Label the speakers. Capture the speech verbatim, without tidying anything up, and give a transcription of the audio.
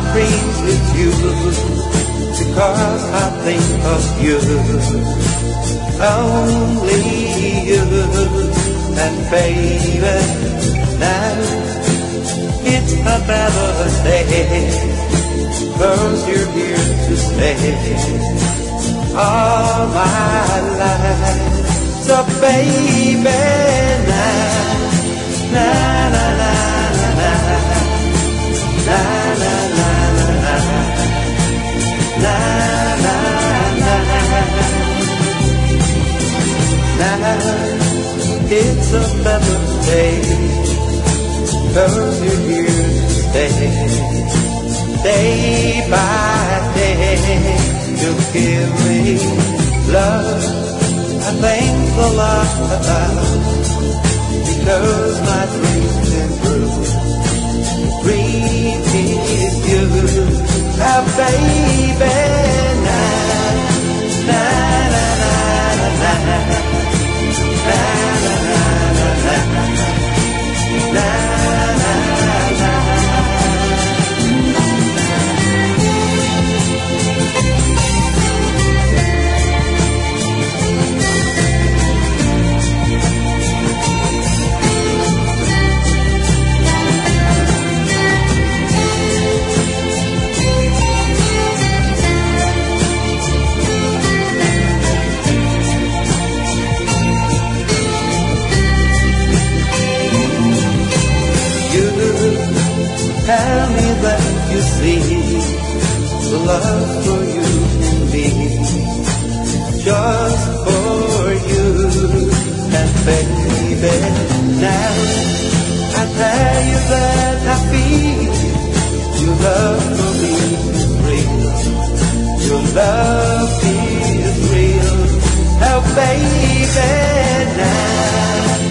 Speaker 1: dreams with you, because I think of you, only you. And baby, now it's a better day, 'cause you're here to stay all my life. So baby, now, na na na na na, na na na na, na na na, now it's a better day, 'cause you're here to stay, day by day. You give me love, I thank the Lord about, because my dreams been through. Dream is you, now baby, now, na na na na na, na na na na na, na na na. Tell me that you see the love for you and me, just for you. And baby, now I tell you that I feel your love for me is real. Your love is real. Oh baby, now